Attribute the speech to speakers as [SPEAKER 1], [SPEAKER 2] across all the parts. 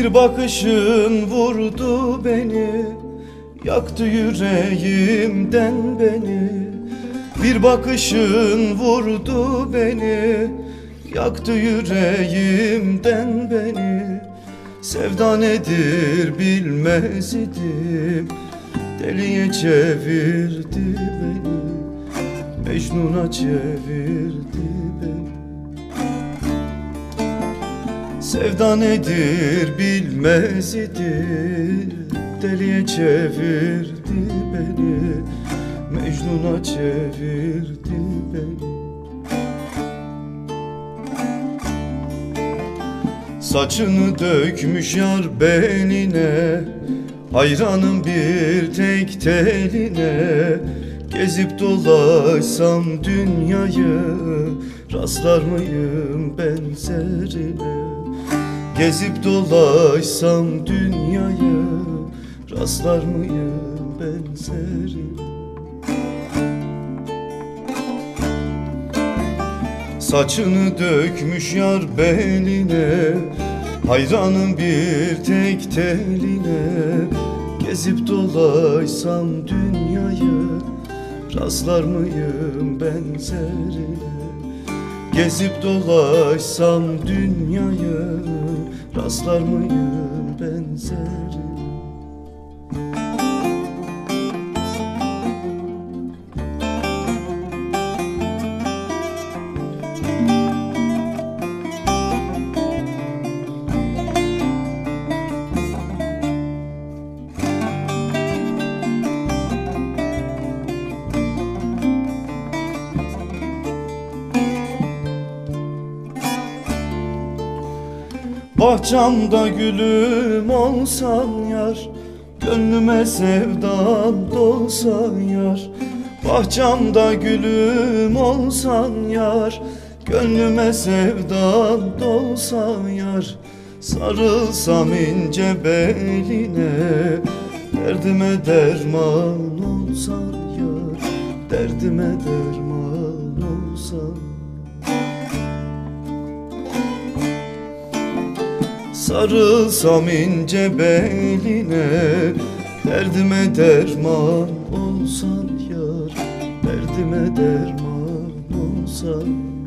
[SPEAKER 1] Bir bakışın vurdu beni, yaktı yüreğimden beni. Bir bakışın vurdu beni, yaktı yüreğimden beni. Sevda nedir bilmez idim, deliye çevirdi beni, Mecnun'a çevirdi beni. Sevda nedir bilmez idim, deliye çevirdi beni, Mecnun'a çevirdi beni. Saçını dökmüş yar beline, hayranım bir tek teline. Gezip dolaşsam dünyayı, rastlar mıyım benzerine? Gezip dolaşsam dünyayı, rastlar mıyım benzerine? Saçını dökmüş yar beline, hayranım bir tek teline. Gezip dolaşsam dünyayı, rastlar mıyım benzerine? Gezip dolaşsam dünyayı, rastlar mıyım benzerine? Bahçamda gülüm olsan yar, gönlüme sevdan dolsan yar. Bahçamda gülüm olsan yar, gönlüme sevdan dolsan yar. Sarılsam ince beline, derdime derman olsan yar, derdime derman olsan. Sarılsam ince beline, derdime derman olsan yar, derdime derman olsan.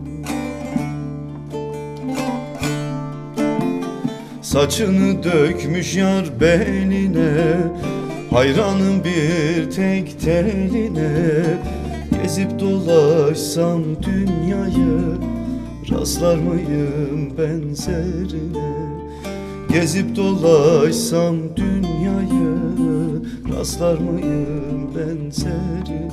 [SPEAKER 1] Saçını dökmüş yar beline, hayranım bir tek teline. Gezip dolaşsam dünyayı, rastlar mıyım benzerine? Gezip dolaşsam dünyayı, rastlar mıyım benzerine?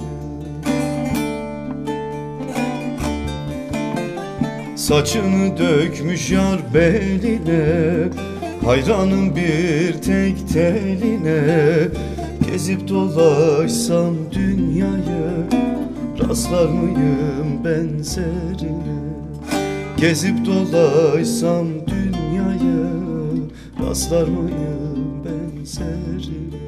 [SPEAKER 1] Saçını dökmüş yar beline, hayranım bir tek teline. Gezip dolaşsam dünyayı, rastlar mıyım benzerine? Gezip dolaşsam dünyayı, rastlar mıyım benzerine?